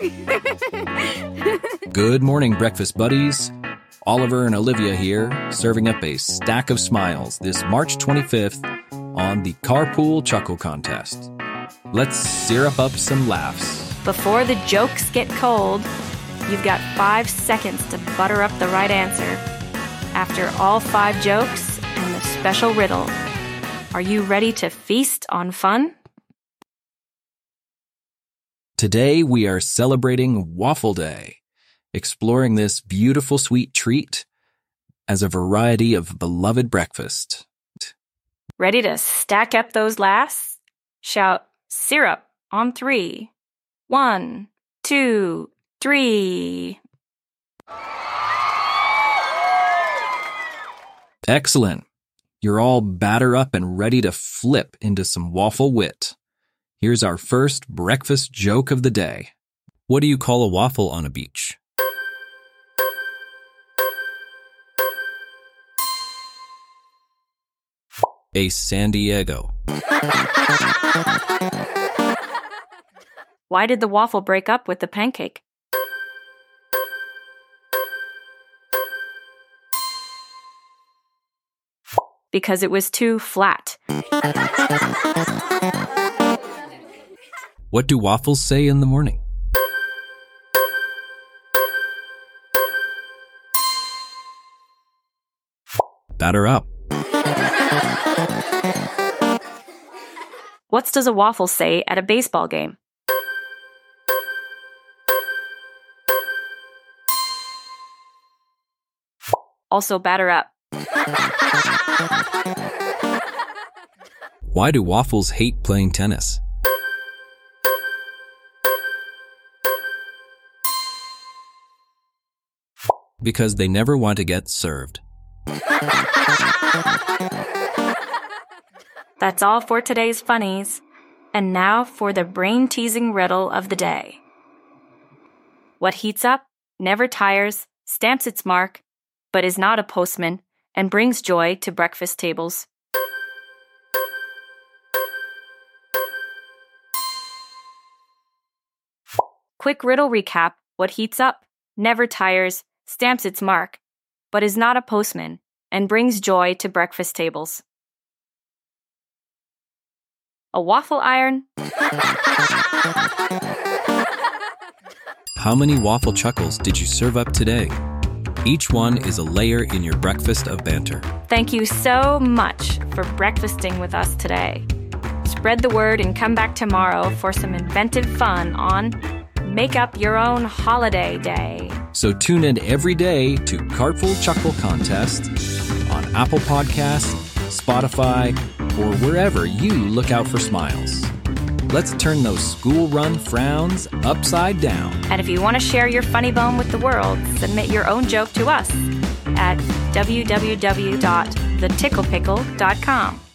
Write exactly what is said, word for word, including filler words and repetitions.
Good morning, breakfast buddies. Oliver and Olivia here, serving up a stack of smiles this March twenty-fifth on the Carpool Chuckle Contest. Let's syrup up some laughs. Before the jokes get cold, you've got five seconds to butter up the right answer. After all five jokes and the special riddle, are you ready to feast on fun? Today we are celebrating Waffle Day, exploring this beautiful sweet treat as a variety of beloved breakfast. Ready to stack up those laughs? Shout syrup on three. One, two, three. Excellent. You're all batter up and ready to flip into some waffle wit. Here's our first breakfast joke of the day. What do you call a waffle on a beach? A San Diego. Why did the waffle break up with the pancake? Because it was too flat. What do waffles say in the morning? Batter up. What does a waffle say at a baseball game? Also batter up. Why do waffles hate playing tennis? Because they never want to get served. That's all for today's funnies. And now for the brain-teasing riddle of the day. What heats up, never tires, stamps its mark, but is not a postman, and brings joy to breakfast tables? Quick riddle recap. What heats up, never tires, stamps its mark, but is not a postman, and brings joy to breakfast tables? A waffle iron? How many waffle chuckles did you serve up today? Each one is a layer in your breakfast of banter. Thank you so much for breakfasting with us today. Spread the word and come back tomorrow for some inventive fun on Make Up Your Own Holiday Day. So tune in every day to Carpool Chuckle Contest on Apple Podcasts, Spotify, or wherever you look out for smiles. Let's turn those school run frowns upside down. And if you want to share your funny bone with the world, submit your own joke to us at w w w dot the tickle pickle dot com.